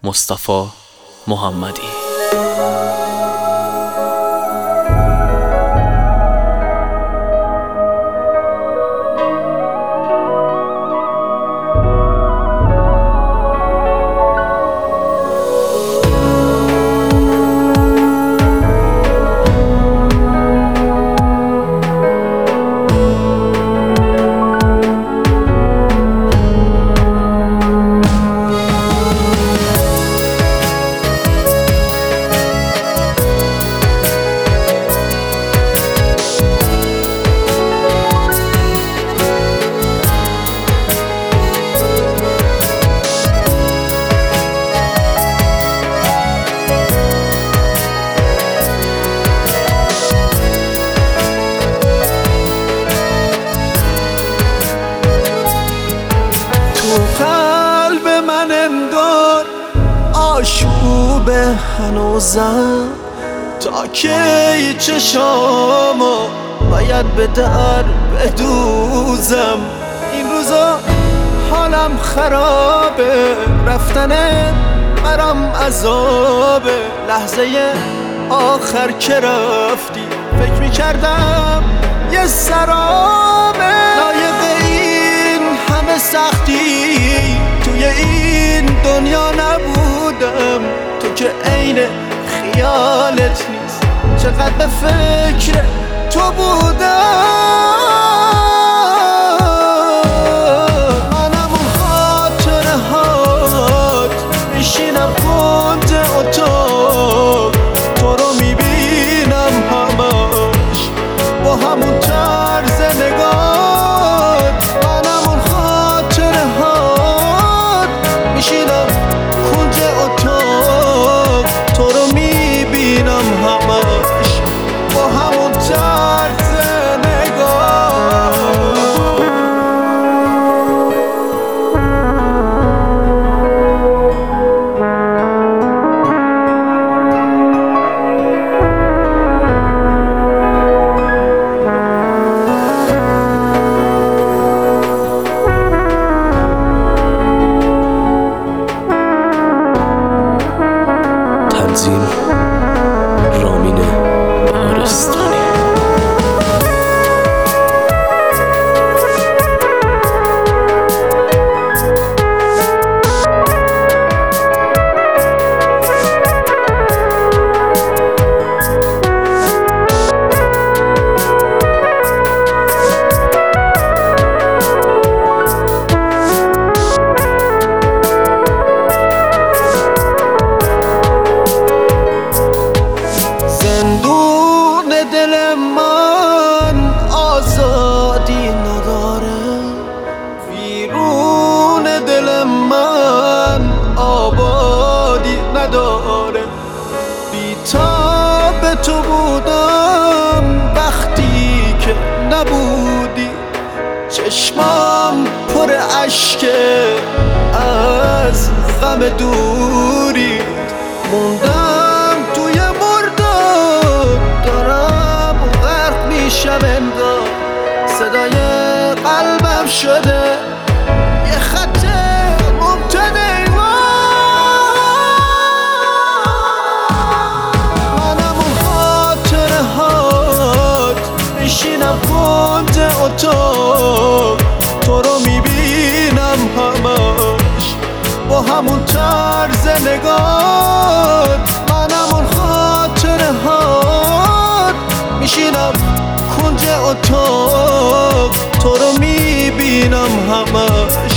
مصطفی محمدی. قلب من انگار آشوب هنوزم، تا کی چشامو باید به در بدوزم. این روزا حالم خرابه، رفتن برام عذابه. لحظه آخر که رفتی فکر میکردم یه سرابه. لایق این همه سختی توی این دنیا نبودم، تو که عین خیالت نیست. چقدر به فکر تو بودم. منم اون خاطره هات میشینم کنج اتاق، تو رو میبینم همش با همون طرز نگات. منم اون خاطره هات میشینم کنج اتاق، تو رو میبینم همش با همون طرز نگاه. تنظیم رامین آرستانی. دل من آزادی نداره، ویرون دل من آبادی نداره. بی‌تاب تو بودم وقتی که نبودی، چشمام پر اشکه از غم دوری. موندم توی مرداب، دارم غرق میشم انگار. صدای قلبم شده یه خط مبتدی. منم اون خاطره هات میشینم کنج اتاق، تو رو میبینم همش با همون طرز نگات. منم اون خاطره هات میشینم کنج اتاق، تو رو میبینم همش